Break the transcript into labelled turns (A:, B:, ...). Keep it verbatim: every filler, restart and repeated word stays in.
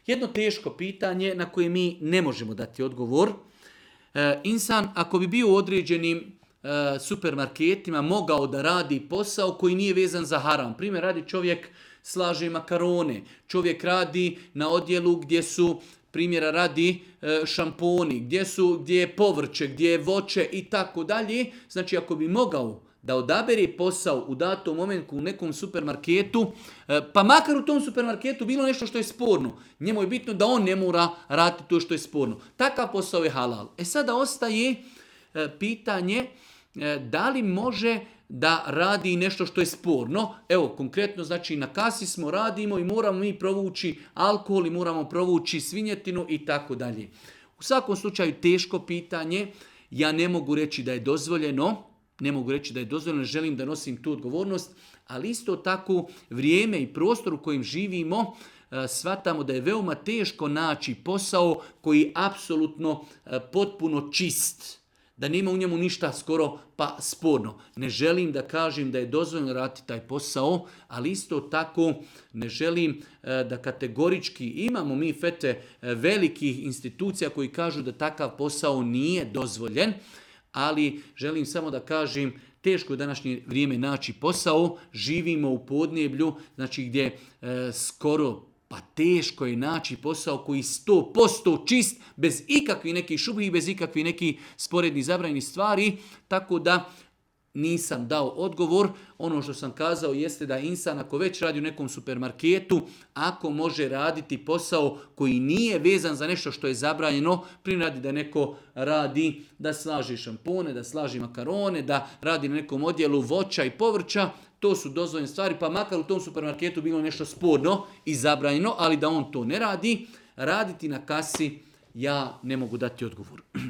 A: Jedno teško pitanje na koje mi ne možemo dati odgovor. E, insan, ako bi bio u određenim e, supermarketima, mogao da radi posao koji nije vezan za haram. Primjer, radi čovjek slaže makarone, čovjek radi na odjelu gdje su, primjera radi, e, šamponi, gdje, su, gdje je povrće, gdje je voće i tako dalje. Znači, ako bi mogao da odabere posao u datom momentu u nekom supermarketu, pa makar u tom supermarketu bilo nešto što je sporno. Njemu je bitno da on ne mora raditi to što je sporno. Takav posao je halal. E sada ostaje pitanje da li može da radi nešto što je sporno. Evo, konkretno, znači na kasi smo, radimo i moramo mi provući alkohol i moramo provući svinjetinu i tako dalje. U svakom slučaju teško pitanje. Ja ne mogu reći da je dozvoljeno, Ne mogu reći da je dozvoljeno, želim da nosim tu odgovornost, ali isto tako vrijeme i prostor u kojem živimo, shvatamo da je veoma teško naći posao koji je apsolutno potpuno čist, da nema u njemu ništa skoro pa sporno. Ne želim da kažem da je dozvoljeno raditi taj posao, ali isto tako ne želim da kategorički imamo mi fete velikih institucija koji kažu da takav posao nije dozvoljen. Ali želim samo da kažem, teško je današnje vrijeme naći posao, živimo u podneblju, znači gdje e, skoro pa teško je naći posao koji je sto posto čist, bez ikakvih nekih šubhi, bez ikakvih nekih sporednih zabranjenih stvari, tako da nisam dao odgovor. Ono što sam kazao jeste da insan ako već radi u nekom supermarketu, ako može raditi posao koji nije vezan za nešto što je zabranjeno, primjer radi da neko radi da slaže šampone, da slaže makarone, da radi na nekom odjelu voća i povrća, to su dozvoljene stvari, pa makar u tom supermarketu bilo nešto sporno i zabranjeno, ali da on to ne radi, raditi na kasi ja ne mogu dati odgovor.